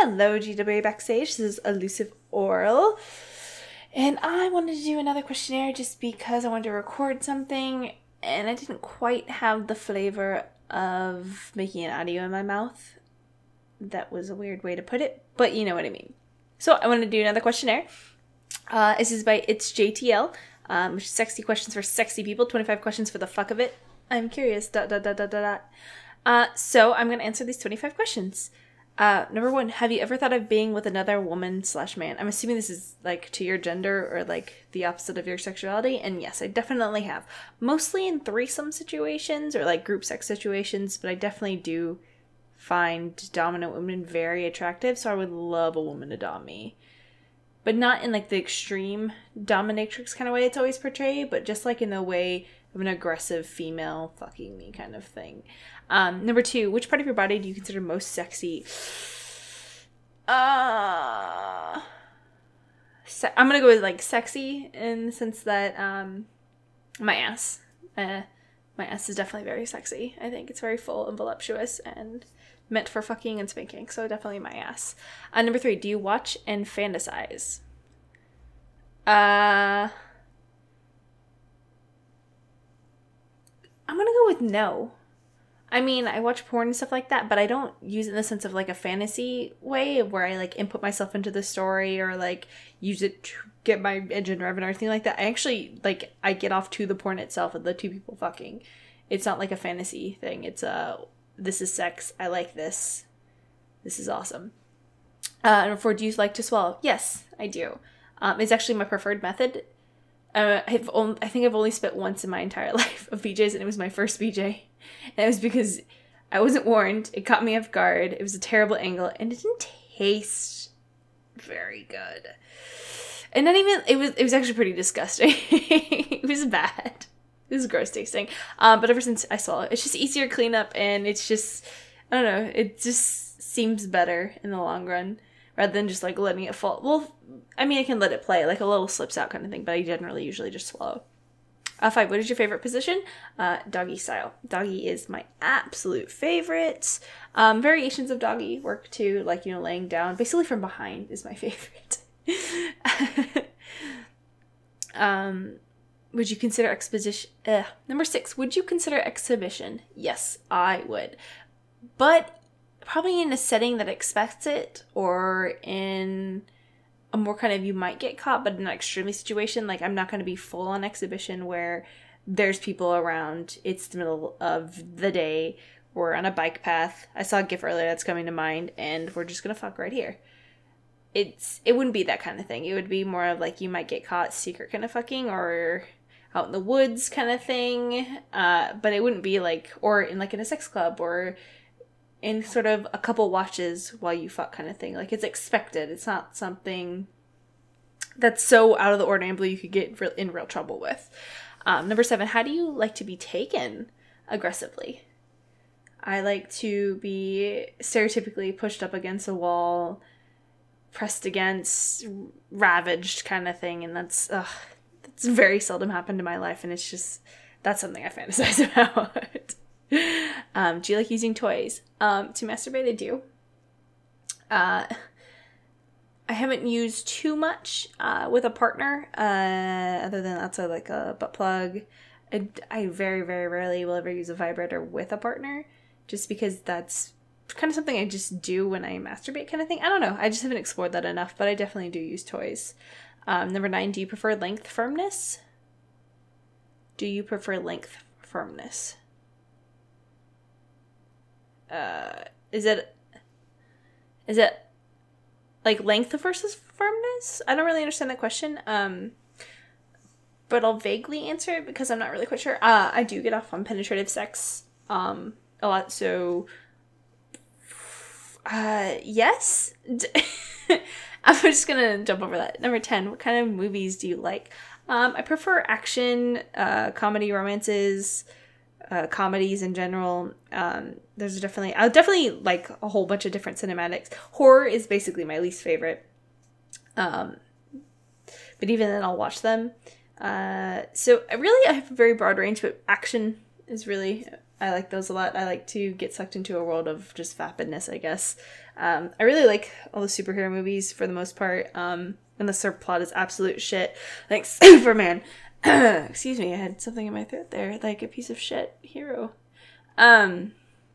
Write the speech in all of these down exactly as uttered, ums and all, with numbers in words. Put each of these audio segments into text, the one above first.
Hello, G W A Backstage. This is Elusive Oral. And I wanted to do another questionnaire just because I wanted to record something and I didn't quite have the flavor of making an audio in my mouth. That was a weird way to put it, but you know what I mean. So I wanted to do another questionnaire. Uh, this is by It's J T L, um, which is sexy questions for sexy people, twenty-five questions for the fuck of it. I'm curious, dot, dot, dot, dot, dot, dot. Uh, so I'm going to answer these twenty-five questions. Uh, number one, have you ever thought of being with another woman slash man? I'm assuming this is, like, to your gender or, like, the opposite of your sexuality. And yes, I definitely have. Mostly in threesome situations or, like, group sex situations. But I definitely do find dominant women very attractive. So I would love a woman to dom me. But not in, like, the extreme dominatrix kind of way it's always portrayed. But just, like, in the way of an aggressive female fucking me kind of thing. Um, number two, which part of your body do you consider most sexy? Uh, se- I'm gonna go with, like, sexy in the sense that, um, my ass. Uh, my ass is definitely very sexy. I think it's very full and voluptuous and meant for fucking and spanking, so definitely my ass. Uh, number three, do you watch and fantasize? Uh, I'm gonna go with no. I mean, I watch porn and stuff like that, but I don't use it in the sense of, like, a fantasy way where I, like, input myself into the story or, like, use it to get my engine revving or anything like that. I actually, like, I get off to the porn itself and the two people fucking. It's not like a fantasy thing. It's a, this is sex. I like this. This is awesome. Uh, and for, do you like to swallow? Yes, I do. Um, it's actually my preferred method. Uh, I've only, I think I've only spit once in my entire life of B Js, and it was my first B J. And it was because I wasn't warned. It caught me off guard. It was a terrible angle, and it didn't taste very good. And not even, it was it was actually pretty disgusting. It was bad. It was gross tasting. Um, but ever since I swallow, it's just easier to clean up, and it's just, I don't know, it just seems better in the long run. Rather than just, like, letting it fall. Well, I mean, I can let it play, like a little slips out kind of thing, but I generally usually just swallow. Uh, five, what is your favorite position? Uh, doggy style. Doggy is my absolute favorite. Um, variations of doggy work too, like, you know, laying down. Basically from behind is my favorite. um, would you consider exposition? Uh, number six, would you consider exhibition? Yes, I would. But probably in a setting that expects it, or in a more kind of you might get caught, but in an extremely situation. Like, I'm not going to be full on exhibition where there's people around. It's the middle of the day. We're on a bike path. I saw a GIF earlier that's coming to mind, and we're just going to fuck right here. It's It wouldn't be that kind of thing. It would be more of, like, you might get caught secret kind of fucking, or out in the woods kind of thing. Uh, but it wouldn't be like, or in, like, in a sex club, or in sort of a couple watches while you fuck kind of thing. Like, it's expected. It's not something that's so out of the ordinary you could get in real trouble with. Um, number seven, how do you like to be taken aggressively? I like to be stereotypically pushed up against a wall, pressed against, ravaged kind of thing. And that's, ugh, that's very seldom happened in my life. And it's just, that's something I fantasize about. Um, do you like using toys? Um, to masturbate, I do. Uh, I haven't used too much, uh, with a partner, uh, other than that's a, like a butt plug. I, I very, very rarely will ever use a vibrator with a partner, just because that's kind of something I just do when I masturbate kind of thing. I don't know. I just haven't explored that enough, but I definitely do use toys. Um, number nine, do you prefer length firmness? Do you prefer length firmness? Uh, is it, is it, like, length versus firmness? I don't really understand that question, um, but I'll vaguely answer it because I'm not really quite sure. Uh, I do get off on penetrative sex, um, a lot, so, uh, yes. I'm just gonna jump over that. Number ten, what kind of movies do you like? Um, I prefer action, uh, comedy, romances, Uh, comedies in general. Um, there's definitely, I definitely like a whole bunch of different cinematics. Horror is basically my least favorite. Um, but even then I'll watch them. Uh, so I really, I have a very broad range, but action is really I like those a lot. I like to get sucked into a world of just vapidness, I guess. Um, I really like all the superhero movies for the most part. Um, unless their plot is absolute shit. Like Superman. Excuse me, I had something in my throat there. Like a piece of shit hero. Um,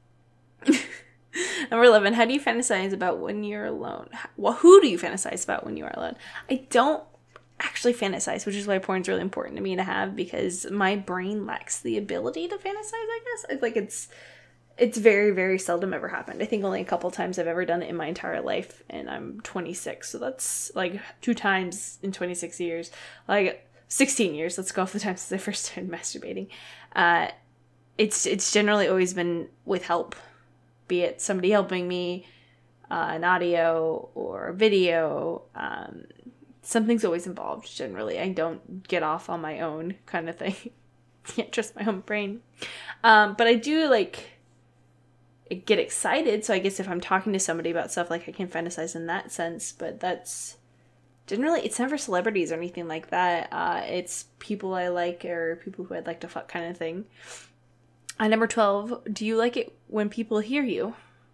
Number eleven, how do you fantasize about when you're alone? Well, who do you fantasize about when you are alone? I don't actually fantasize, which is why porn's really important to me to have, because my brain lacks the ability to fantasize, I guess. I, like, it's it's very, very seldom ever happened. I think only a couple times I've ever done it in my entire life, and I'm twenty-six, so that's, like, two times in twenty-six years. Like, sixteen years, let's go off the time since I first started masturbating. Uh, it's, it's generally always been with help. Be it somebody helping me, uh, an audio or a video, um, something's always involved, generally. I don't get off on my own kind of thing. Can't trust my own brain. Um, but I do, like, get excited, so I guess if I'm talking to somebody about stuff, like, I can fantasize in that sense, but that's generally, it's never celebrities or anything like that. Uh, it's people I like or people who I'd like to fuck kind of thing. Uh, number twelve, do you like it when people hear you?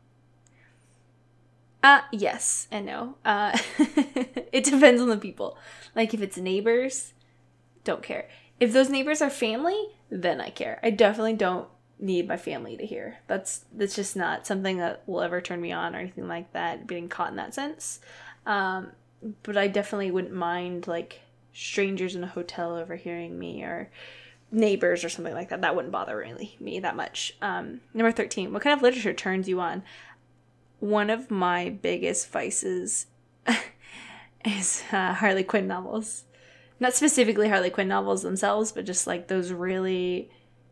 Uh, yes and no. Uh, it depends on the people. Like, if it's neighbors, don't care. If those neighbors are family, then I care. I definitely don't need my family to hear. That's that's just not something that will ever turn me on or anything like that, being caught in that sense. Um, but I definitely wouldn't mind, like, strangers in a hotel overhearing me, or neighbors or something like that. That wouldn't bother really me that much. Um, number thirteen, what kind of literature turns you on? One of my biggest vices is uh, Harley Quinn novels. Not specifically Harley Quinn novels themselves, but just like those really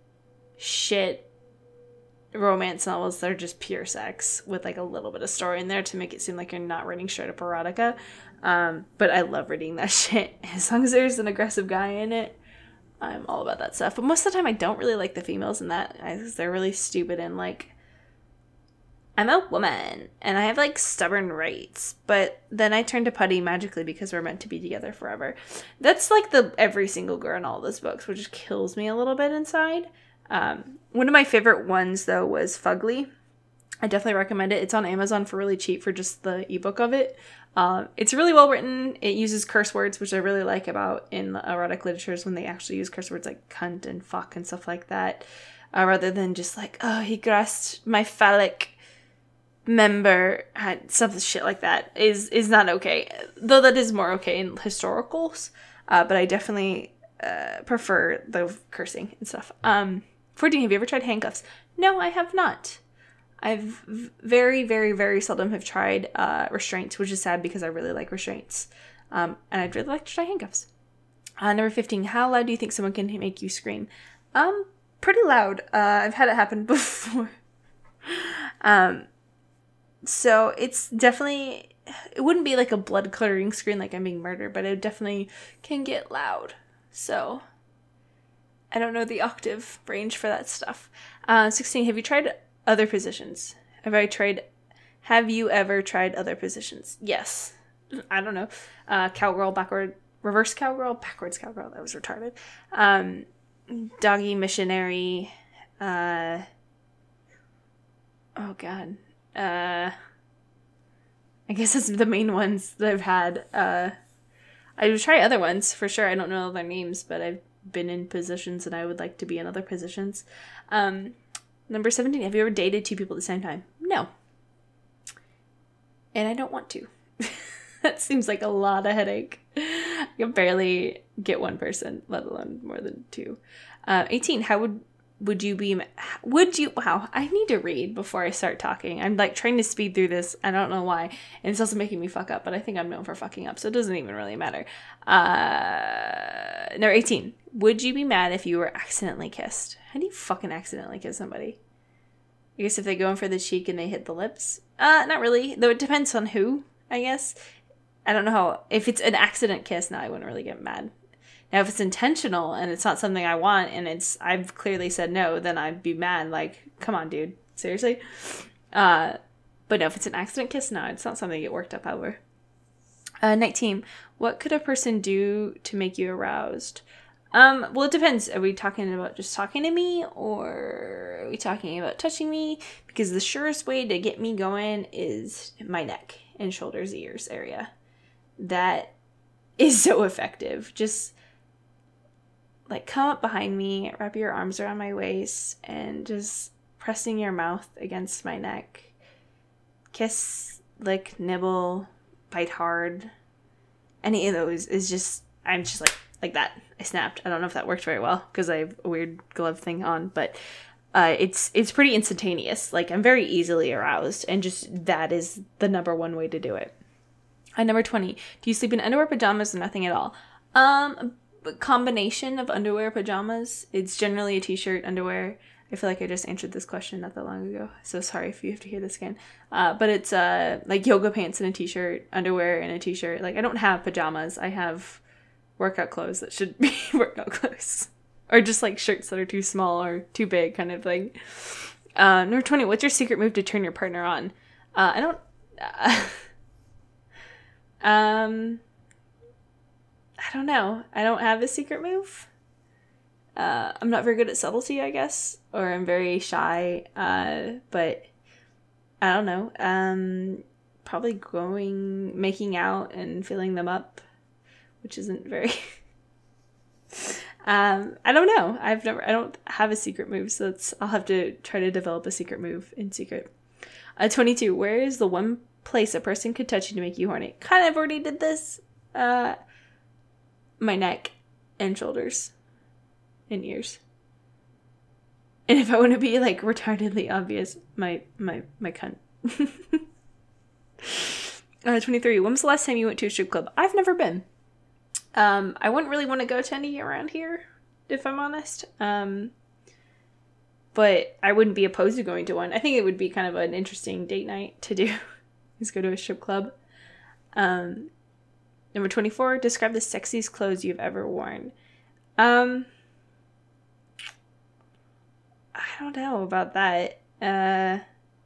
shit romance novels that are just pure sex with like a little bit of story in there to make it seem like you're not reading straight up erotica. Um, but I love reading that shit. As long as there's an aggressive guy in it, I'm all about that stuff. But most of the time I don't really like the females in that, because they're really stupid and like, I'm a woman and I have like stubborn rights, but then I turn to Putty magically because we're meant to be together forever. That's like the every single girl in all those books, which kills me a little bit inside. Um, one of my favorite ones though was Fugly. I definitely recommend it. It's on Amazon for really cheap for just the ebook of it. Uh, it's really well written. It uses curse words, which I really like about in erotic literatures when they actually use curse words like cunt and fuck and stuff like that, uh, rather than just like, oh, he grasped my phallic member, had some shit like that is is not okay. Though that is more okay in historicals, uh, but I definitely uh, prefer the cursing and stuff. Um, fourteen, have you ever tried handcuffs? No, I have not. I've very, very, very seldom have tried uh, restraints, which is sad because I really like restraints. Um, and I'd really like to try handcuffs. Uh, number fifteen, how loud do you think someone can make you scream? Um, pretty loud. Uh, I've had it happen before. um, so it's definitely, it wouldn't be like a blood curdling scream like I'm being murdered, but it definitely can get loud. So I don't know the octave range for that stuff. Uh, sixteen, have you tried other positions? Have I tried, have you ever tried other positions? Yes. I don't know. Uh, cowgirl, backward, reverse cowgirl, backwards cowgirl. That was retarded. Um, doggy missionary. Uh, oh God. Uh, I guess that's the main ones that I've had. Uh, I would try other ones for sure. I don't know their names, but I've been in positions and I would like to be in other positions. Um, number seventeen, have you ever dated two people at the same time? No. And I don't want to. That seems like a lot of headache. I can barely get one person, let alone more than two. Uh, eighteen, how would would you be, would you, wow, I need to read before I start talking. I'm like trying to speed through this. I don't know why. And it's also making me fuck up, but I think I'm known for fucking up, so it doesn't even really matter. Uh, number eighteen, would you be mad if you were accidentally kissed? How do you fucking accidentally kiss somebody? I guess if they go in for the cheek and they hit the lips? Uh, not really. Though it depends on who, I guess. I don't know how, if it's an accident kiss, no, I wouldn't really get mad. Now, if it's intentional and it's not something I want and it's, I've clearly said no, then I'd be mad. Like, come on, dude. Seriously? Uh, but no, if it's an accident kiss, no, it's not something to get worked up over. Uh, nineteen, what could a person do to make you aroused? Um, well, it depends. Are we talking about just talking to me, or are we talking about touching me? Because the surest way to get me going is my neck and shoulders, ears area. That is so effective. Just like come up behind me, wrap your arms around my waist, and just pressing your mouth against my neck. Kiss, lick, nibble, bite hard. Any of those is just, I'm just like, like that. I snapped. I don't know if that worked very well because I have a weird glove thing on, but uh, it's it's pretty instantaneous. Like, I'm very easily aroused, and just that is the number one way to do it. Uh, number twenty, do you sleep in underwear, pajamas, or nothing at all? Um, a combination of underwear, pajamas. It's generally a t-shirt, underwear. I feel like I just answered this question not that long ago, so sorry if you have to hear this again. Uh, but it's uh like yoga pants and a t-shirt, underwear and a t-shirt. Like, I don't have pajamas. I have workout clothes that should be workout clothes. Or just like shirts that are too small or too big kind of thing. Uh, number twenty, what's your secret move to turn your partner on? Uh, I don't... Uh, um, I don't know. I don't have a secret move. Uh, I'm not very good at subtlety, I guess. Or I'm very shy. Uh, but I don't know. Um, probably going, making out and filling them up. Which isn't very... um, I don't know. I've never... I don't have a secret move, so it's, I'll have to try to develop a secret move in secret. Uh, twenty-two. Where is the one place a person could touch you to make you horny? Kind of already did this. Uh, my neck and shoulders and ears. And if I want to be, like, retardedly obvious, my, my, my cunt. uh, twenty-three. When was the last time you went to a strip club? I've never been. Um, I wouldn't really want to go to any around here, if I'm honest. Um, but I wouldn't be opposed to going to one. I think it would be kind of an interesting date night to do, is go to a strip club. Um, number twenty-four, describe the sexiest clothes you've ever worn. Um, I don't know about that. Uh,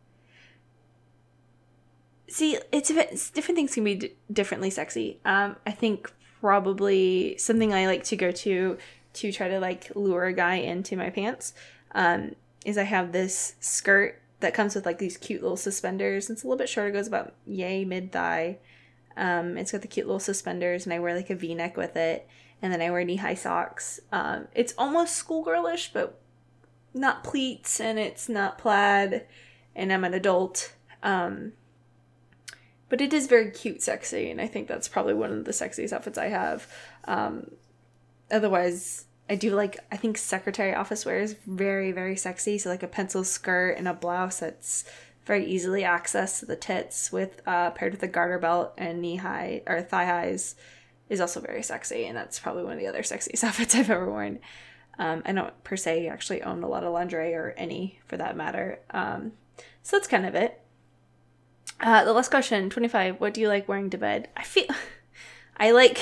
see, it's, it's different things can be d- differently sexy. Um, I think probably something I like to go to to try to like lure a guy into my pants um, is I have this skirt that comes with like these cute little suspenders. It's a little bit shorter, goes about yay mid-thigh. Um, it's got the cute little suspenders, and I wear like a v-neck with it, and then I wear knee-high socks. Um, it's almost schoolgirlish, but not pleats, and it's not plaid, and I'm an adult. Um, But it is very cute, sexy, and I think that's probably one of the sexiest outfits I have. Um, otherwise, I do like, I think secretary office wear is very, very sexy. So like a pencil skirt and a blouse that's very easily accessed to the tits with uh, paired with a garter belt and knee high or thigh highs is also very sexy. And that's probably one of the other sexiest outfits I've ever worn. Um, I don't per se actually own a lot of lingerie or any for that matter. Um, so that's kind of it. Uh, the last question, twenty-five. What do you like wearing to bed? I feel... I like...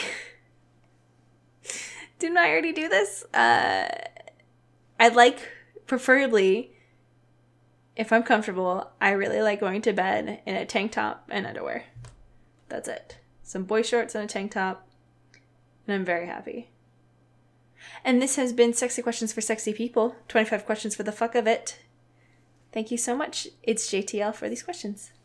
Didn't I already do this? Uh, I like, preferably, if I'm comfortable, I really like going to bed in a tank top and underwear. That's it. Some boy shorts and a tank top. And I'm very happy. And this has been Sexy Questions for Sexy People. twenty-five questions for the fuck of it. Thank you so much. It's J T L for these questions.